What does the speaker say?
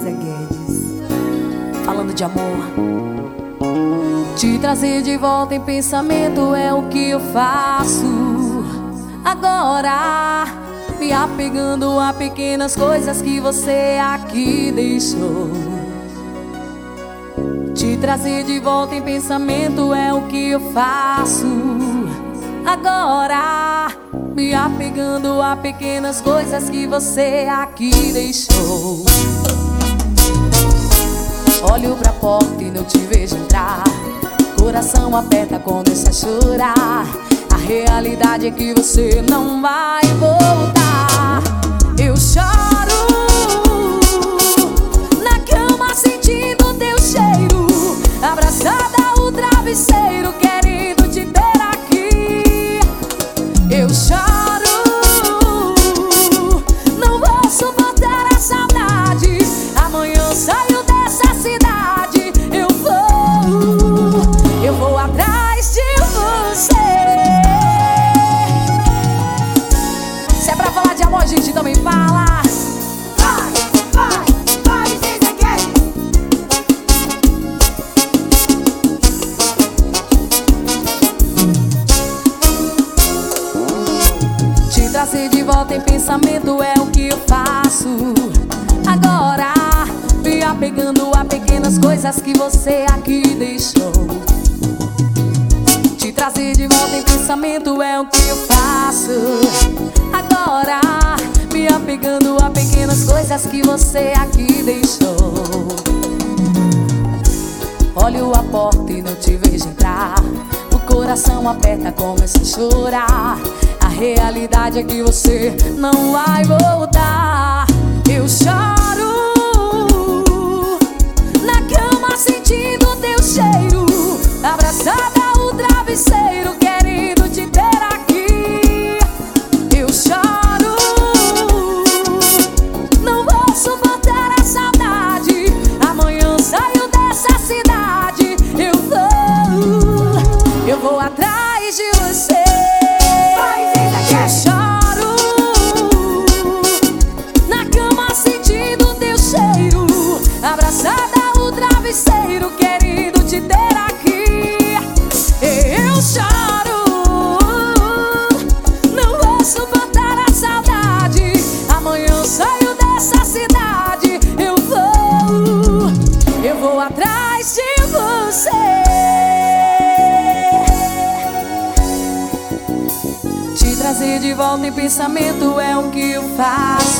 Zezé Guedes, falando de amor. Te trazer de volta em pensamento é o que eu faço agora, me apegando a pequenas coisas que você aqui deixou. Te trazer de volta em pensamento é o que eu faço agora, me apegando a pequenas coisas que você aqui deixou. Olho pra porta e não te vejo entrar, coração aperta, começa a chorar. A realidade é que você não vai voltar. Eu choro na cama sentindo teu cheiro, abraçada ao travesseiro, querendo te ter aqui. Eu choro, não vou suportar a saudade. Amanhã eu saio dessa cidade, eu vou atrás de você. Se é pra falar de amor, a gente também fala. Vai, Zezé Guedes. Te trazer de volta em pensamento é o que eu faço agora, me apegando a pequenas coisas que você aqui deixou. Te trazer de volta em pensamento é o que eu faço agora, me apegando a pequenas coisas que você aqui deixou. Olho a porta e não te vejo entrar, o coração aperta, começa a chorar. A realidade é que você não vai voltar. Eu choro na cama sentindo teu cheiro, abraçada ao travesseiro, querendo te ter aqui. Eu choro, não vou suportar a saudade. Amanhã eu saio dessa cidade, eu vou atrás de você. Eu choro na cama sentindo teu cheiro, abraçada ao travesseiro, querendo te ter aqui. Eu choro, não vou suportar a saudade. Amanhã eu saio dessa cidade, eu vou atrás de você. Te trazer de volta em pensamento é o que eu faço